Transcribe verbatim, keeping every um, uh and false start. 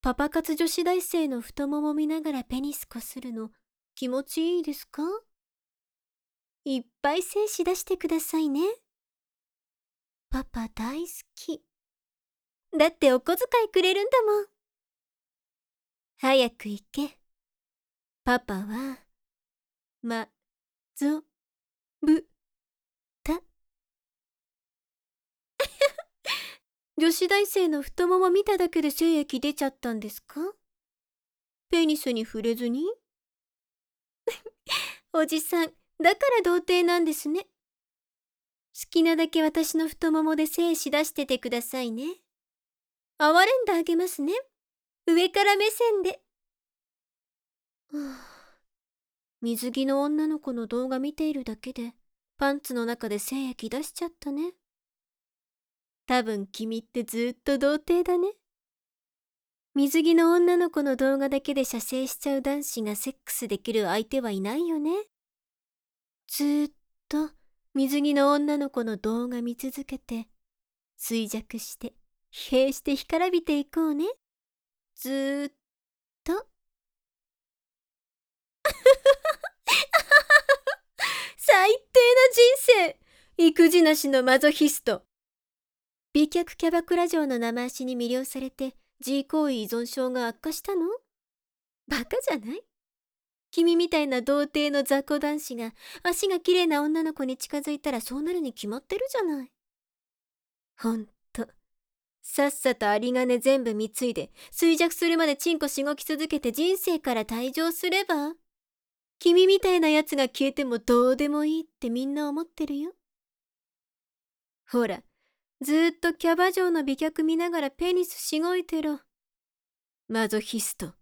パパ活女子大生の太もも見ながらペニスこするの気持ちいいですか？いっぱい精子出してくださいね。パパ大好き。だってお小遣いくれるんだもん。早く行け。パパは、ま、ぞ、ぶ、た。女子大生の太もも見ただけで精液出ちゃったんですか？ペニスに触れずに？おじさん、だから童貞なんですね。好きなだけ私の太ももで精子出しててくださいね。哀れんであげますね。上から目線で。はあ、水着の女の子の動画見ているだけで、パンツの中で精液出しちゃったね。多分君ってずっと童貞だね。水着の女の子の動画だけで射精しちゃう男子がセックスできる相手はいないよね。ずーっと水着の女の子の動画見続けて、衰弱して、疲弊して干からびていこうね。ずーっと。最低な人生！育児なしのマゾヒスト。美脚キャバクラ嬢の生足に魅了されて G 行為依存症が悪化したの？バカじゃない？君みたいな童貞の雑魚男子が足が綺麗な女の子に近づいたらそうなるに決まってるじゃない。ほんと、さっさと有り金全部貢いで衰弱するまでチンコしごき続けて人生から退場すれば？君みたいなやつが消えてもどうでもいいってみんな思ってるよ。ほら、ずーっとキャバ嬢の美脚見ながらペニスしごいてろ。マゾヒスト。